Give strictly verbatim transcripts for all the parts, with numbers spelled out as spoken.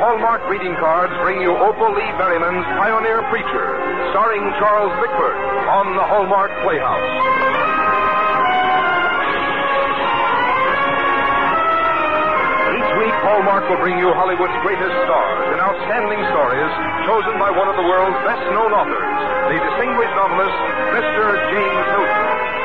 Hallmark greeting cards bring you Opal Lee Berryman's Pioneer Preacher, starring Charles Bickford, on the Hallmark Playhouse. Each week, Hallmark will bring you Hollywood's greatest stars in outstanding stories chosen by one of the world's best-known authors, the distinguished novelist, Mister James Hilton.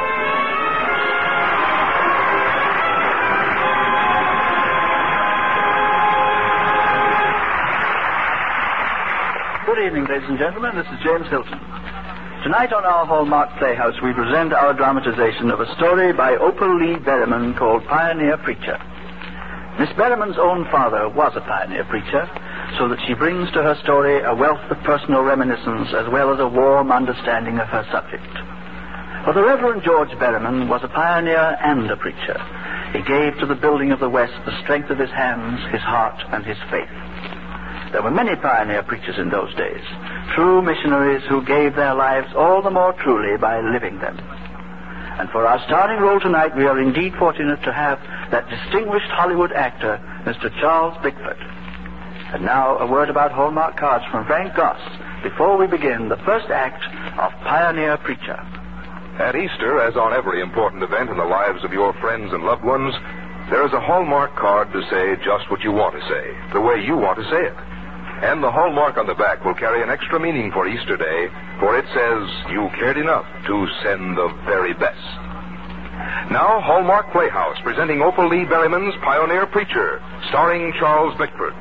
Good evening, ladies and gentlemen. This is James Hilton. Tonight on our Hallmark Playhouse, we present our dramatization of a story by Opal Lee Berryman called Pioneer Preacher. Miss Berryman's own father was a pioneer preacher, so that she brings to her story a wealth of personal reminiscence as well as a warm understanding of her subject. For the Reverend George Berryman was a pioneer and a preacher. He gave to the building of the West the strength of his hands, his heart, and his faith. There were many pioneer preachers in those days, true missionaries who gave their lives all the more truly by living them. And for our starring role tonight, we are indeed fortunate to have that distinguished Hollywood actor, Mister Charles Bickford. And now, a word about Hallmark cards from Frank Goss before we begin the first act of Pioneer Preacher. At Easter, as on every important event in the lives of your friends and loved ones, there is a Hallmark card to say just what you want to say, the way you want to say it. And the Hallmark on the back will carry an extra meaning for Easter Day, for it says you cared enough to send the very best. Now, Hallmark Playhouse, presenting Opal Lee Berryman's Pioneer Preacher, starring Charles Bickford.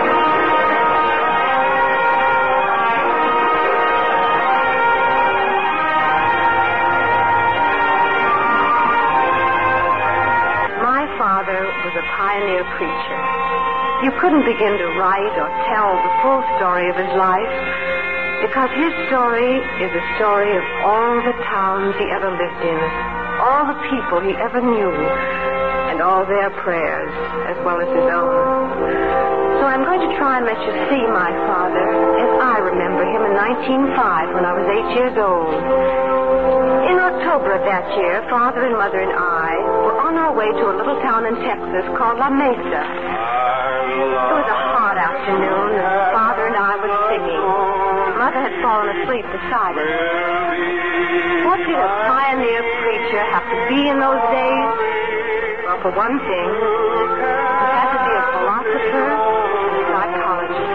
My father was a pioneer preacher. You couldn't begin to write or tell the full story of his life, because his story is a story of all the towns he ever lived in, all the people he ever knew, and all their prayers, as well as his own. So I'm going to try and let you see my father as I remember him in nineteen oh five when I was eight years old. In October of that year, Father and Mother and I were on our way to a little town in Texas called La Mesa. It was a hot afternoon, and Father and I were singing. Mother had fallen asleep beside us. What did a pioneer preacher have to be in those days? Well, for one thing, he had to be a philosopher and a psychologist.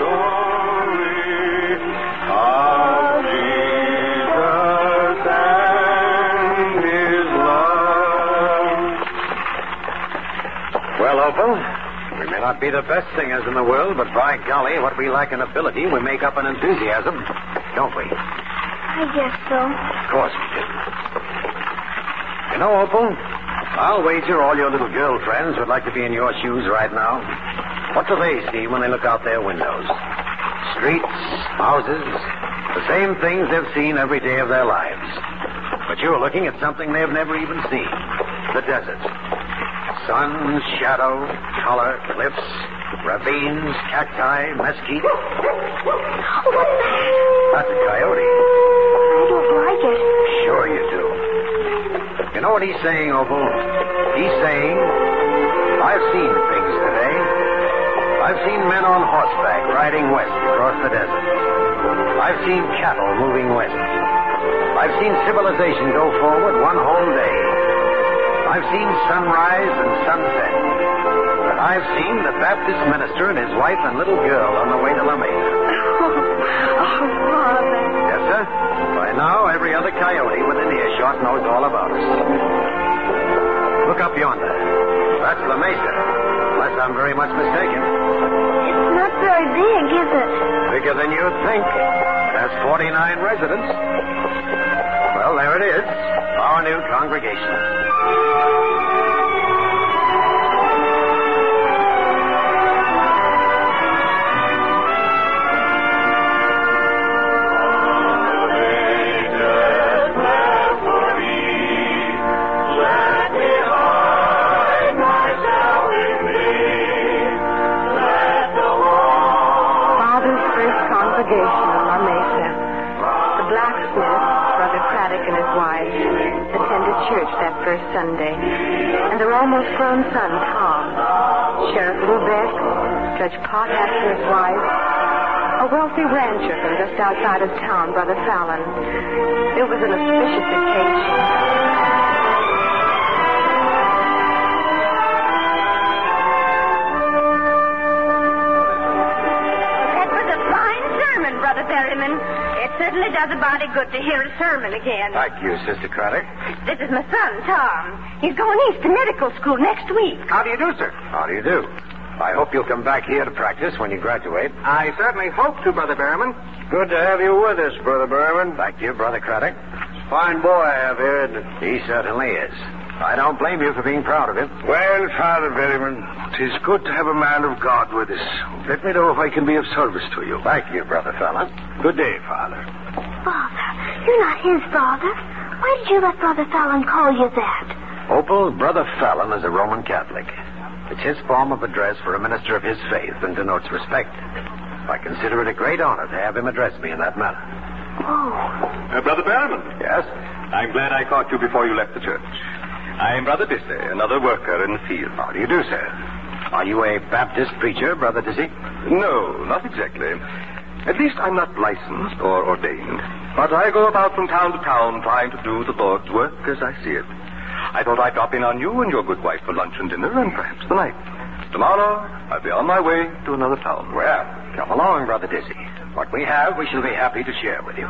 Well, Opal, we may not be the best singers in the world, but by golly, what we lack in ability, we make up in enthusiasm, don't we? I guess so. Of course we do. You know, Opal, I'll wager all your little girlfriends would like to be in your shoes right now. What do they see when they look out their windows? Streets, houses, the same things they've seen every day of their lives. But you're looking at something they've never even seen. The desert. Sun, shadow, color, cliffs, ravines, cacti, mesquite. What's that? That's a coyote. I don't like it. Sure you do. You know what he's saying, Opal? He's saying, I've seen things today. I've seen men on horseback riding west across the desert. I've seen cattle moving west. I've seen civilization go forward one whole day. I've seen sunrise and sunset. And I've seen the Baptist minister and his wife and little girl on the way to La Mesa. Oh, oh, Father. Yes, sir. By now, every other coyote within earshot knows all about us. Look up yonder. That's La Mesa. Unless I'm very much mistaken. It's not very big, is it? Bigger than you'd think. It has forty-nine residents. Well, there it is. Our new congregation. First Sunday, and their almost grown son, Tom, Sheriff Lubeck, Judge Potash and his wife, a wealthy rancher from just outside of town, Brother Fallon. It was an auspicious occasion. Brother Berryman. It certainly does a body good to hear a sermon again. Thank you, Sister Craddock. This is my son, Tom. He's going east to medical school next week. How do you do, sir? How do you do? I hope you'll come back here to practice when you graduate. I certainly hope to, Brother Berryman. Good to have you with us, Brother Berryman. Thank you, Brother Craddock. Fine boy I have here, isn't it? He certainly is. I don't blame you for being proud of him. Well, Father Berryman, 'tis good to have a man of God with us. Let me know if I can be of service to you. Thank you, Brother Fallon. Good day, Father. Father, you're not his father. Why did you let Brother Fallon call you that? Opal, Brother Fallon is a Roman Catholic. It's his form of address for a minister of his faith and denotes respect. I consider it a great honor to have him address me in that manner. Oh. Uh, Brother Berryman. Yes? I'm glad I caught you before you left the church. I'm Brother Dissey, another worker in the field. How do you do, sir? Are you a Baptist preacher, Brother Dissey? No, not exactly. At least I'm not licensed or ordained. But I go about from town to town trying to do the Lord's work as I see it. I thought I'd drop in on you and your good wife for lunch and dinner and perhaps tonight. Tomorrow, I'll be on my way to another town. Well, come along, Brother Dissey. What we have, we shall be happy to share with you.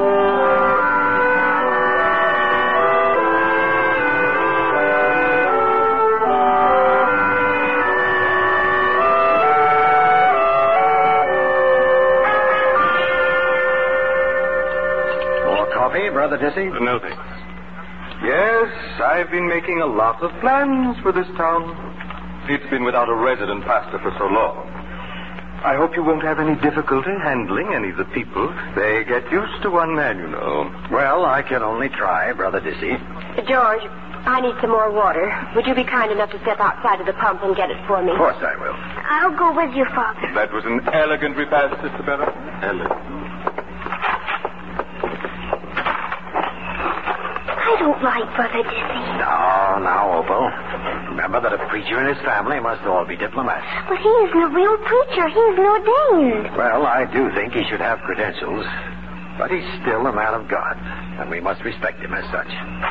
Brother Dissey? No, thanks. Yes, I've been making a lot of plans for this town. It's been without a resident pastor for so long. I hope you won't have any difficulty handling any of the people. They get used to one man, you know. Well, I can only try, Brother Dissey. George, I need some more water. Would you be kind enough to step outside of the pump and get it for me? Of course I will. I'll go with you, Father. That was an elegant repast, Sister Bella. Elegant. I don't like Brother Dissey. No, now, Opal. Remember that a preacher and his family must all be diplomats. But he isn't a real preacher. He isn't ordained. Well, I do think he should have credentials. But he's still a man of God, and we must respect him as such.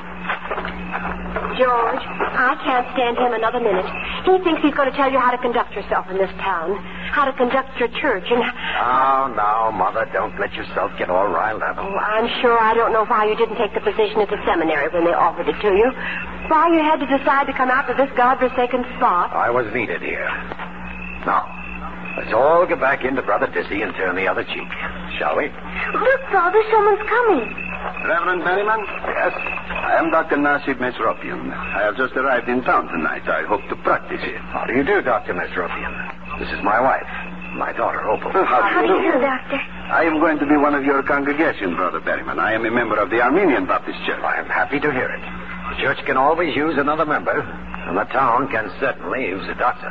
George, I can't stand him another minute. He thinks he's going to tell you how to conduct yourself in this town, how to conduct your church, and... Oh, no, Mother, don't let yourself get all riled up. Oh, I'm sure I don't know why you didn't take the position at the seminary when they offered it to you. Why you had to decide to come out to this godforsaken spot. I was needed here. Now, let's all get back into Brother Dissey and turn the other cheek, shall we? Look, Father, someone's coming. Reverend Berryman? Yes? I am Doctor Nasib Mesropian. I have just arrived in town tonight. I hope to practice here. How do you do, Doctor Mesropian? This is my wife, my daughter, Opal. How do you do, Doctor? I am going to be one of your congregation, Brother Berryman. I am a member of the Armenian Baptist Church. I am happy to hear it. The church can always use another member, and the town can certainly use a doctor.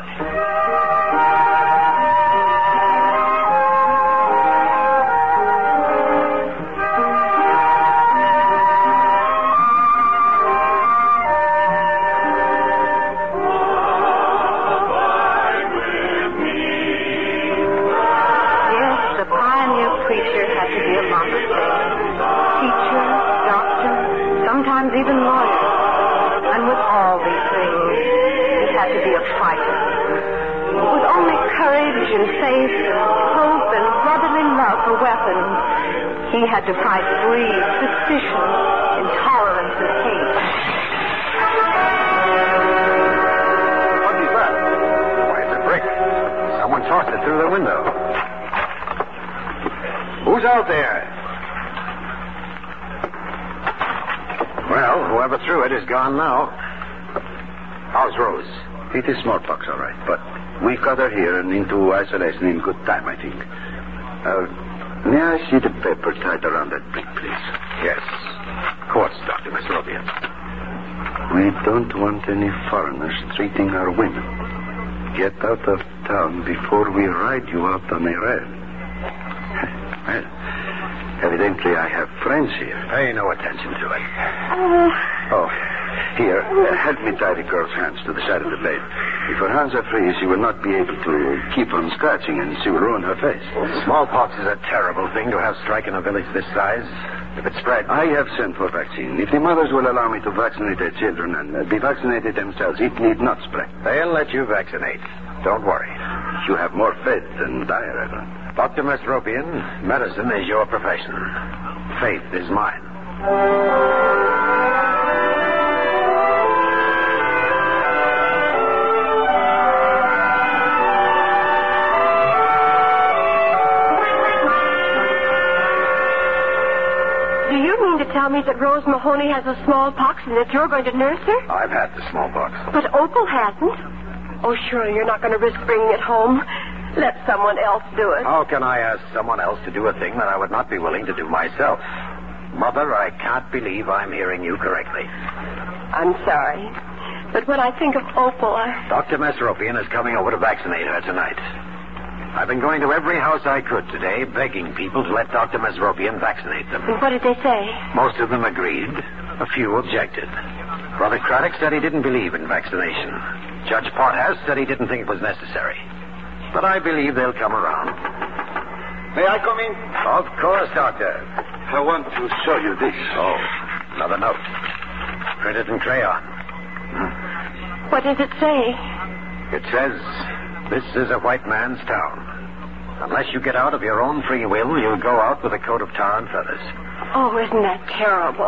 Even lawyers. And with all these things, he had to be a fighter. With only courage and faith and hope and brotherly love for weapons, he had to fight greed, suspicion, intolerance, and hate. What is that? Why, it's a brick. Someone tossed it through the window. Who's out there? Well, whoever threw it is gone now. How's Rose? It is smallpox, all right, but we've got her here and into isolation in good time, I think. Uh, may I see the paper tied around that brick, please? Yes. Of course, Doctor Mesropian. We don't want any foreigners treating our women. Get out of town before we ride you out on a rail. Well, evidently I have friends here. Pay no attention to it. Oh. Oh, Here, uh, help me tie the girl's hands to the side of the bed. If her hands are free, she will not be able to keep on scratching, and she will ruin her face. Smallpox is a terrible thing to have strike in a village this size. If it spreads... I have sent for vaccine. If the mothers will allow me to vaccinate their children and uh, be vaccinated themselves, it need not spread. They'll let you vaccinate. Don't worry. You have more faith than I, Reverend. Doctor Mesropian, medicine is your profession. Faith is mine. Do you mean to tell me that Rose Mahoney has a smallpox and that you're going to nurse her? I've had the smallpox. But Opal hasn't. Oh, surely you're not going to risk bringing it home. Let someone else do it. How can I ask someone else to do a thing that I would not be willing to do myself? Mother, I can't believe I'm hearing you correctly. I'm sorry. But when I think of Opal, I... Doctor Mesropian is coming over to vaccinate her tonight. I've been going to every house I could today, begging people to let Doctor Mesropian vaccinate them. And what did they say? Most of them agreed. A few objected. Brother Craddock said he didn't believe in vaccination. Judge Porthas said he didn't think it was necessary. But I believe they'll come around. May I come in? Of course, Doctor. I want to show you this. Oh, another note. Printed in crayon. What does it say? It says, this is a white man's town. Unless you get out of your own free will, you'll go out with a coat of tar and feathers. Oh, isn't that terrible?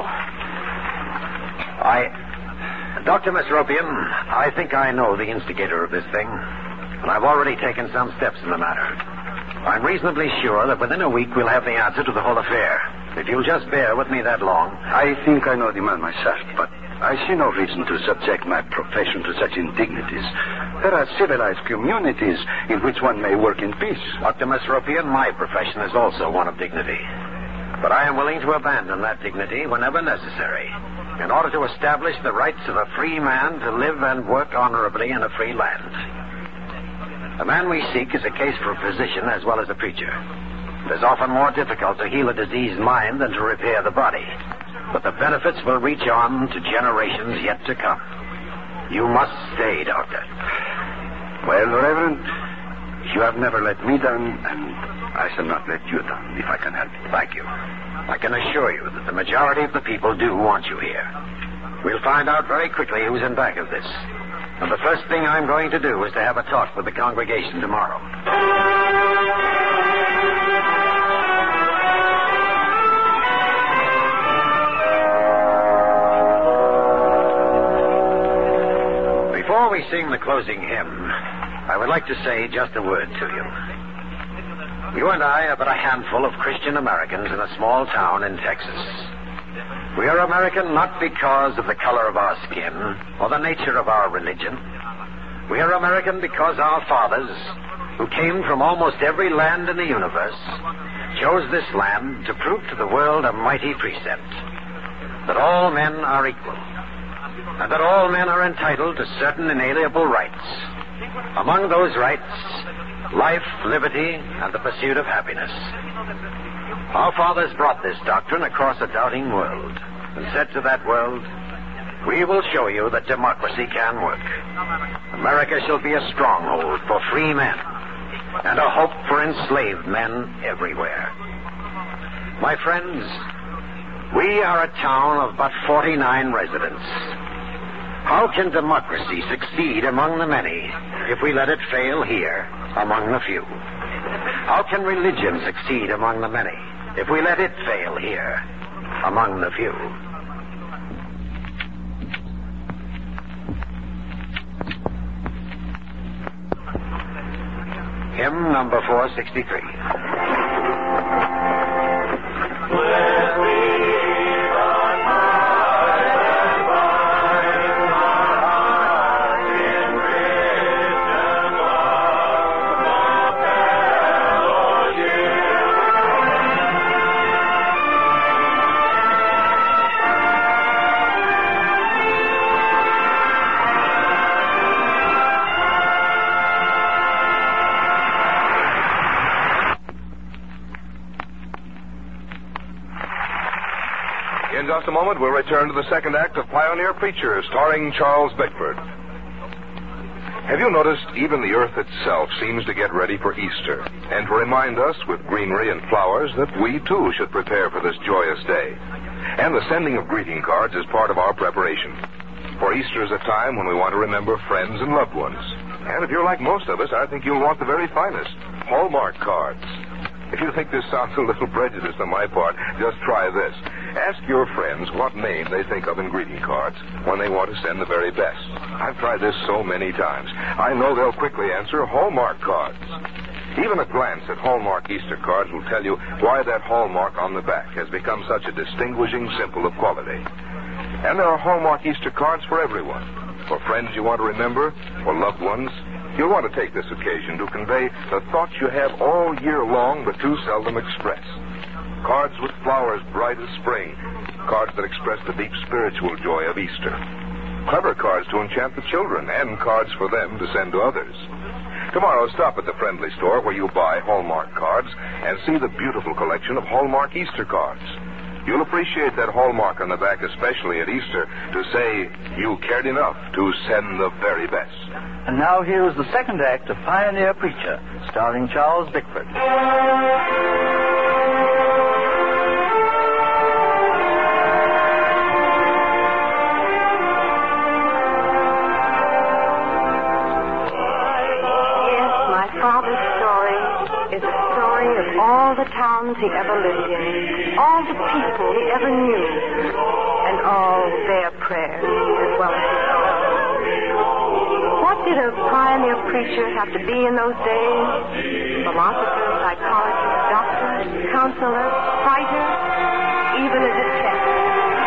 I... Doctor Mesropian, I think I know the instigator of this thing. And I've already taken some steps in the matter. I'm reasonably sure that within a week we'll have the answer to the whole affair. If you'll just bear with me that long. I think I know the man myself, but I see no reason to subject my profession to such indignities. There are civilized communities in which one may work in peace. Doctor Mesropian, my profession is also one of dignity. But I am willing to abandon that dignity whenever necessary in order to establish the rights of a free man to live and work honorably in a free land. The man we seek is a case for a physician as well as a preacher. It is often more difficult to heal a diseased mind than to repair the body. But the benefits will reach on to generations yet to come. You must stay, Doctor. Well, Reverend, you have never let me down, and I shall not let you down if I can help it. Thank you. I can assure you that the majority of the people do want you here. We'll find out very quickly who's in back of this. And the first thing I'm going to do is to have a talk with the congregation tomorrow. Before we sing the closing hymn, I would like to say just a word to you. You and I are but a handful of Christian Americans in a small town in Texas. We are American not because of the color of our skin or the nature of our religion. We are American because our fathers, who came from almost every land in the universe, chose this land to prove to the world a mighty precept, that all men are equal, and that all men are entitled to certain inalienable rights. Among those rights, life, liberty, and the pursuit of happiness. Our fathers brought this doctrine across a doubting world and said to that world, we will show you that democracy can work. America shall be a stronghold for free men and a hope for enslaved men everywhere. My friends, we are a town of but forty-nine residents. How can democracy succeed among the many if we let it fail here among the few? How can religion succeed among the many if we let it fail here among the few? Hymn number four sixty-three. just a moment, we'll return to the second act of Pioneer Preacher, starring Charles Bickford. Have you noticed even the earth itself seems to get ready for Easter, and to remind us with greenery and flowers that we too should prepare for this joyous day? And the sending of greeting cards is part of our preparation. For Easter is a time when we want to remember friends and loved ones. And if you're like most of us, I think you'll want the very finest, Hallmark cards. If you think this sounds a little prejudiced on my part, just try this. Ask your friends what name they think of in greeting cards when they want to send the very best. I've tried this so many times. I know they'll quickly answer Hallmark cards. Even a glance at Hallmark Easter cards will tell you why that Hallmark on the back has become such a distinguishing symbol of quality. And there are Hallmark Easter cards for everyone. For friends you want to remember, for loved ones, you'll want to take this occasion to convey the thoughts you have all year long but too seldom express. Cards with flowers bright as spring. Cards that express the deep spiritual joy of Easter. Clever cards to enchant the children, and cards for them to send to others. Tomorrow, stop at the friendly store where you buy Hallmark cards and see the beautiful collection of Hallmark Easter cards. You'll appreciate that Hallmark on the back, especially at Easter, to say you cared enough to send the very best. And now here is the second act of Pioneer Preacher, starring Charles Bickford. All the towns he ever lived in, all the people he ever knew, and all their prayers as well as his own. What did a pioneer preacher have to be in those days? Philosopher, psychologist, doctor, counselor, fighter, even a detective.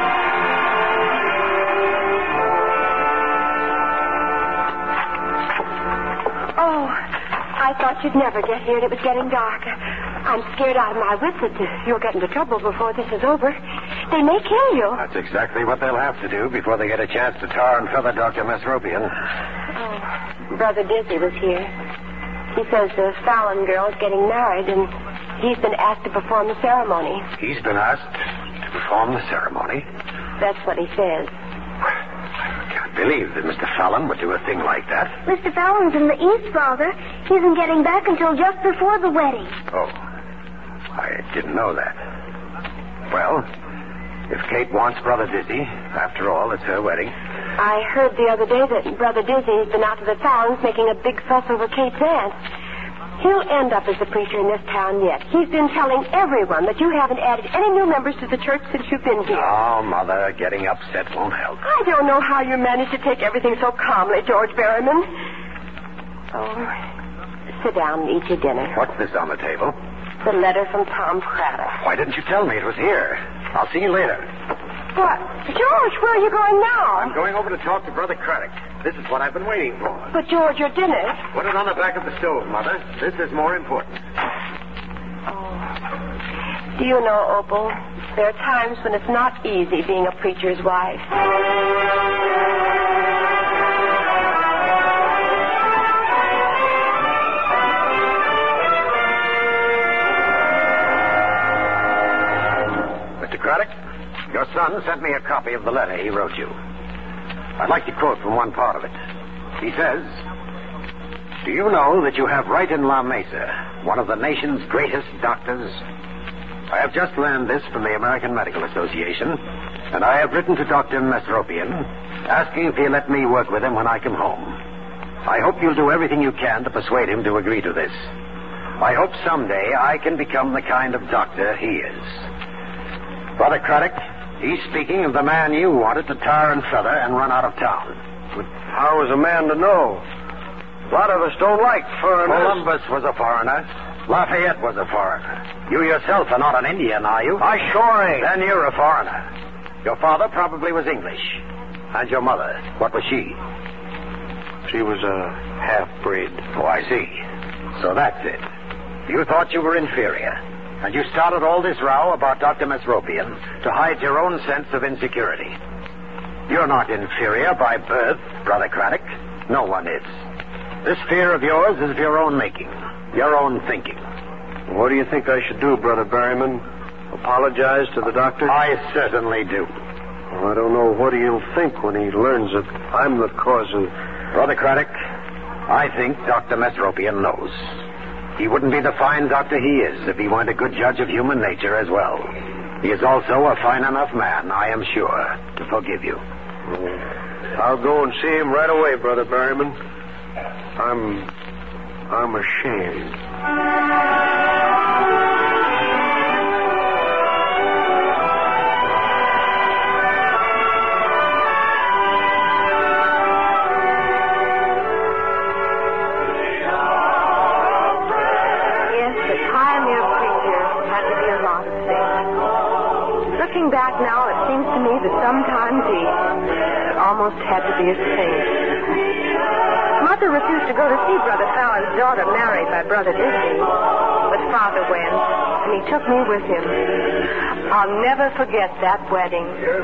Oh, I thought you'd never get here, and it was getting dark. I'm scared out of my wits that you'll get into trouble before this is over. They may kill you. That's exactly what they'll have to do before they get a chance to tar and feather Doctor Mesropian. Oh, Brother Dizzy was here. He says the Fallon girl's getting married, and he's been asked to perform the ceremony. He's been asked to perform the ceremony? That's what he says. I can't believe that Mister Fallon would do a thing like that. Mister Fallon's in the East, Father. He isn't getting back until just before the wedding. Oh. I didn't know that. Well, if Kate wants Brother Dizzy, after all, it's her wedding. I heard the other day that Brother Dizzy's been out to the Fallons making a big fuss over Kate's aunt. He'll end up as the preacher in this town yet. He's been telling everyone that you haven't added any new members to the church since you've been here. Oh, Mother, getting upset won't help. I don't know how you manage to take everything so calmly, George Berryman. Oh, sit down and eat your dinner. What's this on the table? The letter from Tom Craddock. Why didn't you tell me it was here? I'll see you later. What? George, where are you going now? I'm going over to talk to Brother Craddock. This is what I've been waiting for. But, George, your dinner. Put it on the back of the stove, Mother. This is more important. Oh. Do you know, Opal, there are times when it's not easy being a preacher's wife. Craddock, your son sent me a copy of the letter he wrote you. I'd like to quote from one part of it. He says, "Do you know that you have right in La Mesa, one of the nation's greatest doctors? I have just learned this from the American Medical Association, and I have written to Doctor Mesropian, asking if he'll let me work with him when I come home. I hope you'll do everything you can to persuade him to agree to this. I hope someday I can become the kind of doctor he is." Brother Craddock, he's speaking of the man you wanted to tar and feather and run out of town. But how is a man to know? A lot of us don't like foreigners. Columbus was a foreigner. Lafayette was a foreigner. You yourself are not an Indian, are you? I sure ain't. Then you're a foreigner. Your father probably was English. And your mother, what was she? She was a half-breed. Oh, I see. So that's it. You thought you were inferior. And you started all this row about Doctor Mesropian to hide your own sense of insecurity. You're not inferior by birth, Brother Craddock. No one is. This fear of yours is of your own making, your own thinking. What do you think I should do, Brother Berryman? Apologize to the doctor? I certainly do. I don't know what he'll think when he learns that I'm the cause of... Brother Craddock, I think Doctor Mesropian knows. He wouldn't be the fine doctor he is if he weren't a good judge of human nature as well. He is also a fine enough man, I am sure, to forgive you. I'll go and see him right away, Brother Berryman. I'm... I'm ashamed. Looking back now, it seems to me that sometimes he almost had to be a saint. Mother refused to go to see Brother Fallon's daughter married by Brother Dizzy. But Father went, and he took me with him. I'll never forget that wedding.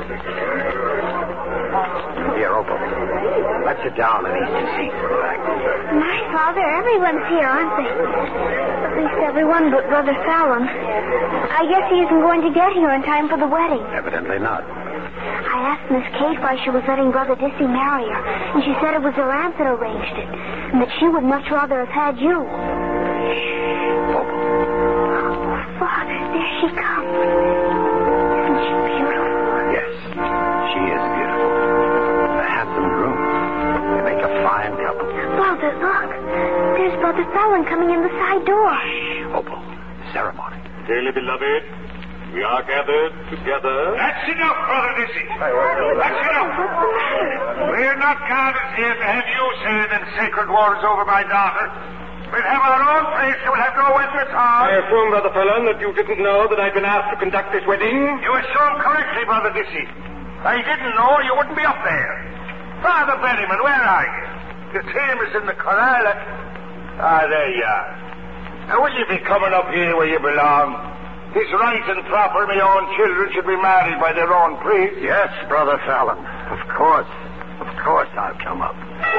Here, Opal. Let's sit down and eat some seats in fact. My Father, everyone's here, aren't they? At least everyone but Brother Fallon. I guess he isn't going to get here in time for the wedding. Evidently not. I asked Miss Kate why she was letting Brother Dissy marry her, and she said it was her aunt that arranged it, and that she would much rather have had you. Opal. Oh, Father, there she comes. Isn't she beautiful? Yes, she is beautiful. A handsome groom. They make a fine couple. Father, look. There's Brother Fallon coming in the side door. Shh, Opal. Ceremony. Dearly beloved, we are gathered together. That's enough, Brother Dizzy. That's enough. What's the matter? We're not gathered here to have you say them sacred words over my daughter. We'll have our own place. We'll have no end at all. I assume, Brother Fallon, that you didn't know that I'd been asked to conduct this wedding? You assume correctly, Brother Dizzy. I didn't know you wouldn't be up there. Father Berryman, where are you? Your team is in the corral. Ah, there you are. Now, will you be coming up here where you belong? It's right and proper my own children should be married by their own priest. Yes, Brother Fallon. Of course. Of course I'll come up.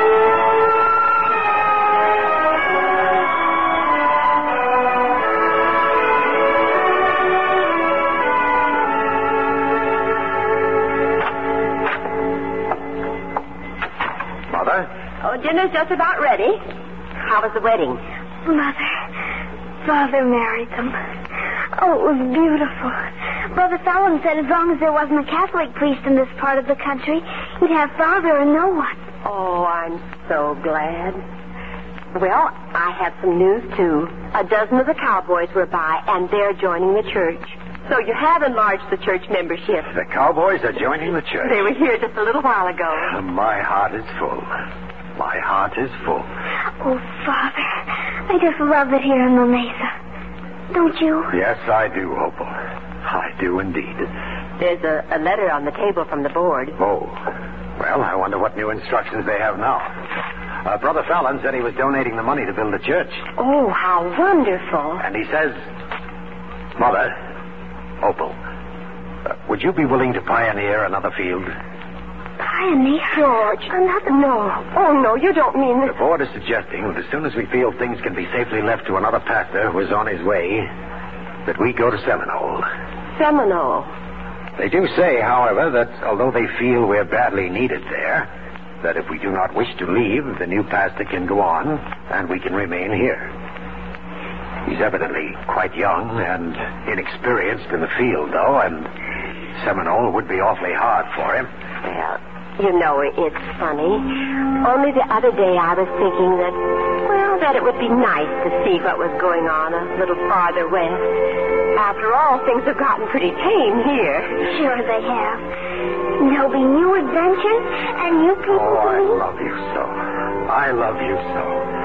Mother? Oh, dinner's just about ready. How was the wedding? Mother, Father married them. Oh, it was beautiful. Brother Fallon said as long as there wasn't a Catholic priest in this part of the country, he'd have Father and no one. Oh, I'm so glad. Well, I have some news, too. A dozen of the cowboys were by, and they're joining the church. So you have enlarged the church membership. The cowboys are joining the church. They were here just a little while ago. My heart is full. My heart is full. Oh, Father, I just love it here in La Mesa. Don't you? Yes, I do, Opal. I do indeed. There's a, a letter on the table from the board. Oh. Well, I wonder what new instructions they have now. Uh, Brother Fallon said he was donating the money to build a church. Oh, how wonderful. And he says, Mother, Opal, uh, would you be willing to pioneer another field? Pioneer? George, another... No. Oh, no, you don't mean The that... board is suggesting that as soon as we feel things can be safely left to another pastor who is on his way, that we go to Seminole. Seminole. They do say, however, that although they feel we're badly needed there, that if we do not wish to leave, the new pastor can go on, and we can remain here. He's evidently quite young and inexperienced in the field, though, and Seminole would be awfully hard for him. Well, you know, it's funny. Only the other day I was thinking that, well, that it would be nice to see what was going on a little farther west. After all, things have gotten pretty tame here. Sure they have. And there'll be new adventures and new people Oh, to I meet. love you so. I love you so.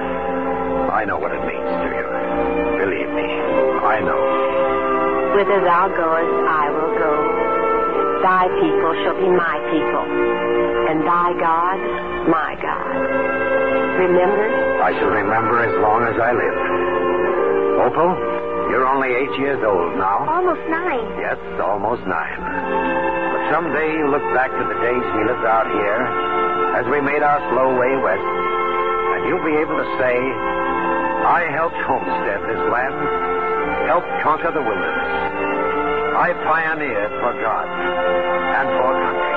I know what it means to you. Believe me, I know. Whither thou goest, I will go. Thy people shall be my people, and thy God, my God. Remember? I shall remember as long as I live. Opal, you're only eight years old now. Almost nine. Yes, almost nine. But someday you'll look back to the days we lived out here as we made our slow way west, and you'll be able to say, I helped homestead this land, helped conquer the wilderness. I pioneered for God and for country.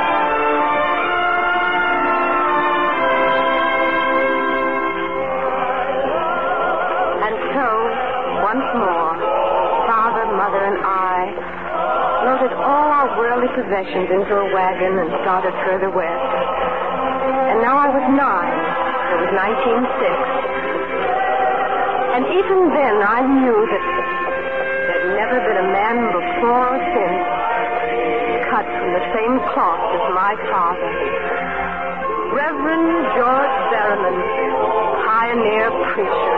And so, once more, Father, Mother, and I loaded all our worldly possessions into a wagon and started further west. And now I was nine. It was nineteen oh six. And even then I knew that there'd never been a man before or since cut from the same cloth as my father. Reverend George Berriman, pioneer preacher.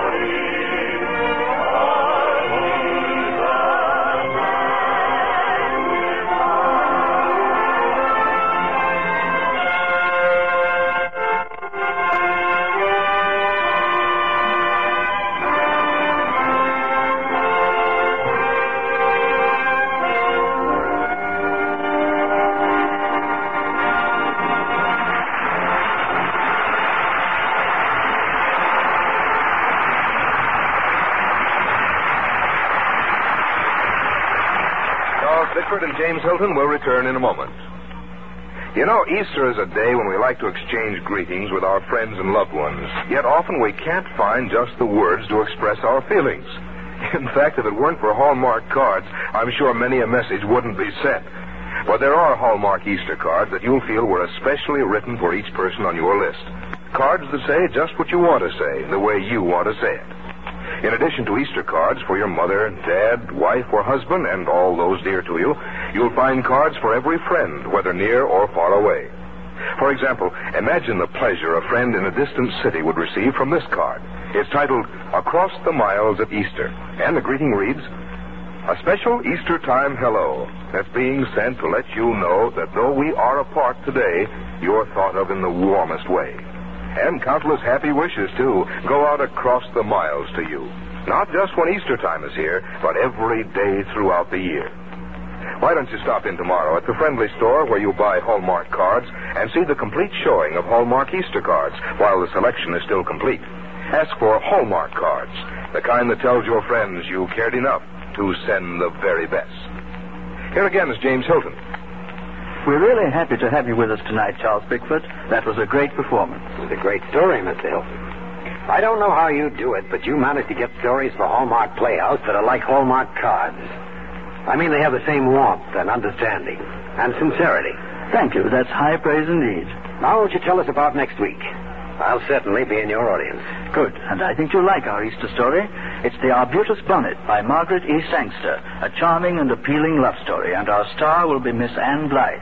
Bickford and James Hilton will return in a moment. You know, Easter is a day when we like to exchange greetings with our friends and loved ones, yet often we can't find just the words to express our feelings. In fact, if it weren't for Hallmark cards, I'm sure many a message wouldn't be sent. But there are Hallmark Easter cards that you'll feel were especially written for each person on your list. Cards that say just what you want to say, the way you want to say it. In addition to Easter cards for your mother, dad, wife, or husband, and all those dear to you, you'll find cards for every friend, whether near or far away. For example, imagine the pleasure a friend in a distant city would receive from this card. It's titled, Across the Miles at Easter, and the greeting reads, A special Easter time hello that's being sent to let you know that though we are apart today, you're thought of in the warmest way. And countless happy wishes, too, go out across the miles to you. Not just when Easter time is here, but every day throughout the year. Why don't you stop in tomorrow at the friendly store where you buy Hallmark cards and see the complete showing of Hallmark Easter cards while the selection is still complete. Ask for Hallmark cards, the kind that tells your friends you cared enough to send the very best. Here again is James Hilton. We're really happy to have you with us tonight, Charles Bickford. That was a great performance. It was a great story, Mister Hilton. I don't know how you do it, but you managed to get stories for Hallmark Playhouse that are like Hallmark cards. I mean, they have the same warmth and understanding and sincerity. Thank you. That's high praise indeed. Now, won't you tell us about next week? I'll certainly be in your audience. Good. And I think you'll like our Easter story. It's The Arbutus Bonnet by Margaret E. Sangster, a charming and appealing love story, and our star will be Miss Anne Blythe.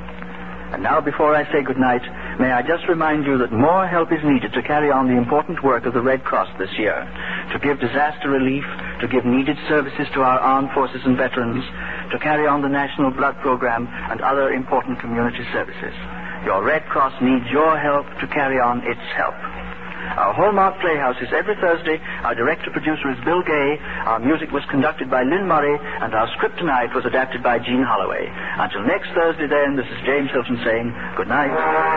And now, before I say goodnight, may I just remind you that more help is needed to carry on the important work of the Red Cross this year, to give disaster relief, to give needed services to our armed forces and veterans, to carry on the National Blood Program and other important community services. Your Red Cross needs your help to carry on its help. Our Hallmark Playhouse is every Thursday. Our director-producer is Bill Gay. Our music was conducted by Lynn Murray, and our script tonight was adapted by Gene Holloway. Until next Thursday, then, this is James Hilton saying good night.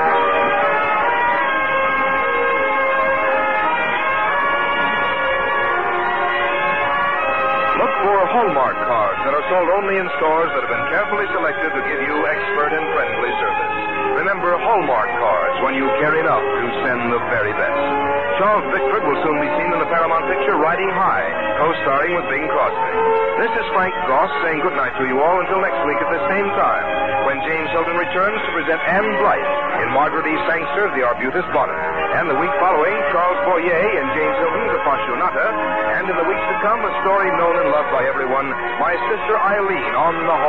Look for Hallmark cards that are sold only in stores that have been carefully selected to give you expert and friendly service. Remember Hallmark cards when you care enough to send the very best. Charles Bickford will soon be seen in the Paramount picture Riding High, co-starring with Bing Crosby. This is Frank Goss saying goodnight to you all until next week at the same time, when James Hilton returns to present Anne Blythe in Margaret E. Sangster's The Arbutus Bonnet. And the week following, Charles Boyer and James Hilton's Appassionata. And in the weeks to come, a story known and loved by everyone, My Sister Eileen on the